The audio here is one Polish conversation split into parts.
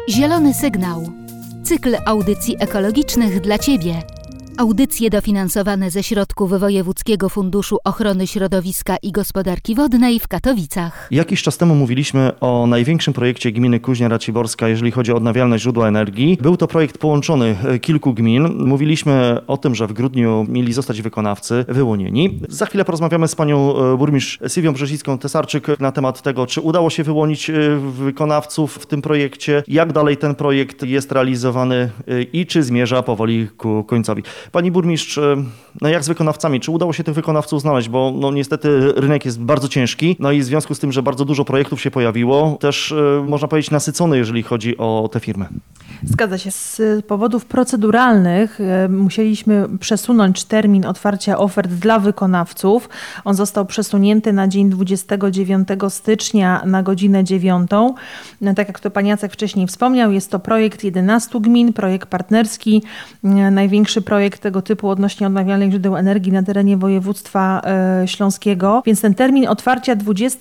Zielony sygnał. Cykl audycji ekologicznych dla Ciebie. Audycje dofinansowane ze środków Wojewódzkiego Funduszu Ochrony Środowiska i Gospodarki Wodnej w Katowicach. Jakiś czas temu mówiliśmy o największym projekcie gminy Kuźnia Raciborska, jeżeli chodzi o odnawialne źródła energii. Był to projekt połączony kilku gmin. Mówiliśmy o tym, że w grudniu mieli zostać wykonawcy wyłonieni. Za chwilę porozmawiamy z panią burmistrz Sylwią Brzezicką-Tesarczyk na temat tego, czy udało się wyłonić wykonawców w tym projekcie, jak dalej ten projekt jest realizowany i czy zmierza powoli ku końcowi. Pani burmistrz, jak z wykonawcami? Czy udało się tych wykonawców znaleźć? Bo niestety rynek jest bardzo ciężki, i w związku z tym, że bardzo dużo projektów się pojawiło, też można powiedzieć nasycony, jeżeli chodzi o te firmy. Zgadza się. Z powodów proceduralnych musieliśmy przesunąć termin otwarcia ofert dla wykonawców. On został przesunięty na dzień 29 stycznia na godzinę 9. Tak jak to pan Jacek wcześniej wspomniał, jest to projekt 11 gmin, projekt partnerski, największy projekt tego typu odnośnie odnawialnych źródeł energii na terenie województwa śląskiego. Więc ten termin otwarcia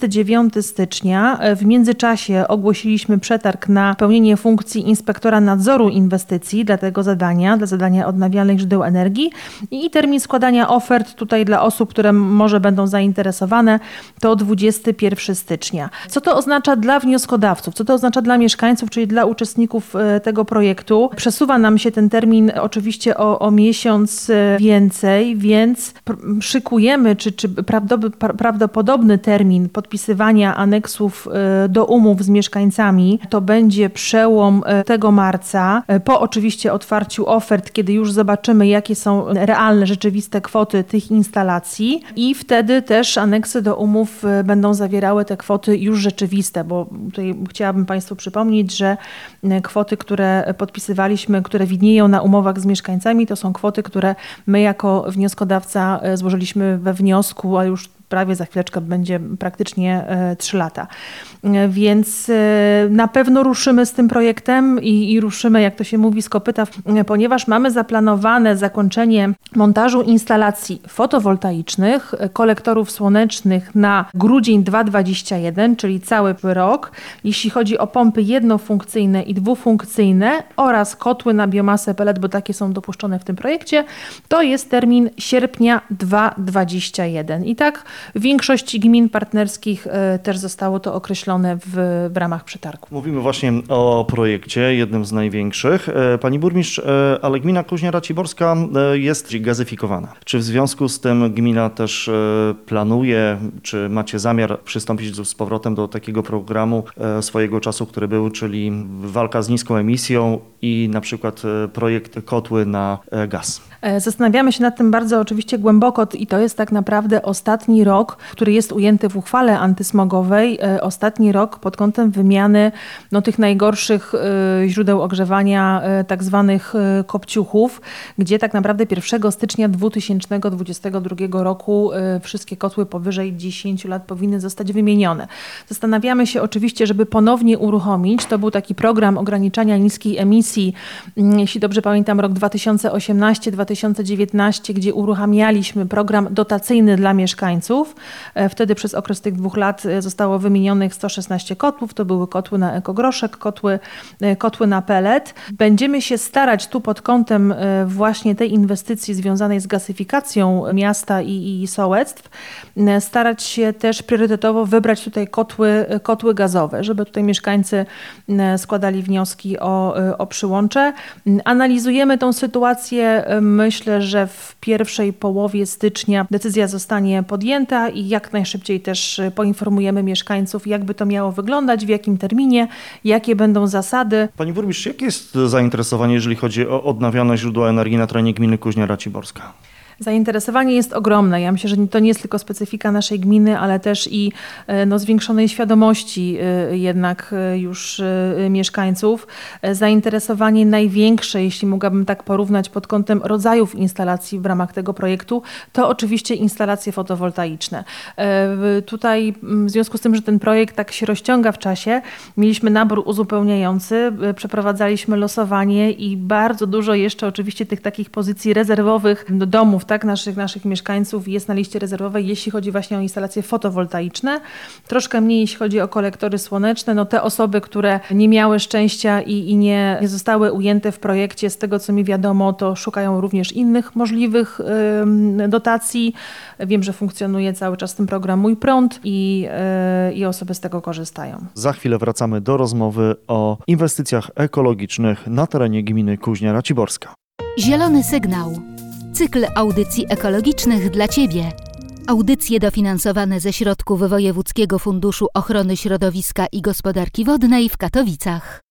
29 stycznia. W międzyczasie ogłosiliśmy przetarg na pełnienie funkcji inspektora nadzoru inwestycji dla tego zadania, dla zadania odnawialnych źródeł energii i termin składania ofert tutaj dla osób, które może będą zainteresowane, to 21 stycznia. Co to oznacza dla wnioskodawców? Co to oznacza dla mieszkańców, czyli dla uczestników tego projektu? Przesuwa nam się ten termin oczywiście o miesiąc więcej, więc szykujemy, czy prawdopodobny termin podpisywania aneksów do umów z mieszkańcami to będzie przełom tego marca, po oczywiście otwarciu ofert, kiedy już zobaczymy, jakie są realne, rzeczywiste kwoty tych instalacji i wtedy też aneksy do umów będą zawierały te kwoty już rzeczywiste, bo tutaj chciałabym Państwu przypomnieć, że kwoty, które podpisywaliśmy, które widnieją na umowach z mieszkańcami, to są kwoty, które my jako wnioskodawca złożyliśmy we wniosku, a już prawie za chwileczkę będzie praktycznie 3 lata. Więc na pewno ruszymy z tym projektem i ruszymy, jak to się mówi, z kopyta, ponieważ mamy zaplanowane zakończenie montażu instalacji fotowoltaicznych, kolektorów słonecznych na grudzień 2021, czyli cały rok. Jeśli chodzi o pompy jednofunkcyjne i dwufunkcyjne oraz kotły na biomasę pellet, bo takie są dopuszczone w tym projekcie, to jest termin sierpnia 2021. I tak w większości gmin partnerskich też zostało to określone w ramach przetargu. Mówimy właśnie o projekcie, jednym z największych. Pani burmistrz, ale gmina Kuźnia Raciborska jest gazyfikowana. Czy w związku z tym gmina też planuje, czy macie zamiar przystąpić z powrotem do takiego programu swojego czasu, który był, czyli walka z niską emisją i na przykład projekt kotły na gaz? Zastanawiamy się nad tym bardzo oczywiście głęboko i to jest tak naprawdę ostatni rok, który jest ujęty w uchwale antysmogowej, ostatni rok pod kątem wymiany tych najgorszych źródeł ogrzewania, tak zwanych kopciuchów, gdzie tak naprawdę 1 stycznia 2022 roku wszystkie kotły powyżej 10 lat powinny zostać wymienione. Zastanawiamy się oczywiście, żeby ponownie uruchomić, to był taki program ograniczania niskiej emisji, jeśli dobrze pamiętam, rok 2018-2019, gdzie uruchamialiśmy program dotacyjny dla mieszkańców. Wtedy przez okres tych 2 lat zostało wymienionych 116 kotłów. To były kotły na ekogroszek, kotły na pellet. Będziemy się starać tu pod kątem właśnie tej inwestycji związanej z gazyfikacją miasta i sołectw, starać się też priorytetowo wybrać tutaj kotły gazowe, żeby tutaj mieszkańcy składali wnioski o przyłącze. Analizujemy tą sytuację. Myślę, że w pierwszej połowie stycznia decyzja zostanie podjęta i jak najszybciej też poinformujemy mieszkańców, jakby to miało wyglądać, w jakim terminie, jakie będą zasady. Pani burmistrz, jakie jest zainteresowanie, jeżeli chodzi o odnawialne źródła energii na terenie gminy Kuźnia Raciborska? Zainteresowanie jest ogromne. Ja myślę, że to nie jest tylko specyfika naszej gminy, ale też i zwiększonej świadomości jednak już mieszkańców. Zainteresowanie największe, jeśli mogłabym tak porównać pod kątem rodzajów instalacji w ramach tego projektu, to oczywiście instalacje fotowoltaiczne. Tutaj w związku z tym, że ten projekt tak się rozciąga w czasie, mieliśmy nabór uzupełniający, przeprowadzaliśmy losowanie i bardzo dużo jeszcze oczywiście tych takich pozycji rezerwowych do domów, tak, naszych mieszkańców jest na liście rezerwowej, jeśli chodzi właśnie o instalacje fotowoltaiczne. Troszkę mniej, jeśli chodzi o kolektory słoneczne. No te osoby, które nie miały szczęścia i nie zostały ujęte w projekcie, z tego co mi wiadomo, to szukają również innych możliwych dotacji. Wiem, że funkcjonuje cały czas ten program Mój Prąd i osoby z tego korzystają. Za chwilę wracamy do rozmowy o inwestycjach ekologicznych na terenie gminy Kuźnia Raciborska. Zielony sygnał. Cykl audycji ekologicznych dla Ciebie. Audycje dofinansowane ze środków Wojewódzkiego Funduszu Ochrony Środowiska i Gospodarki Wodnej w Katowicach.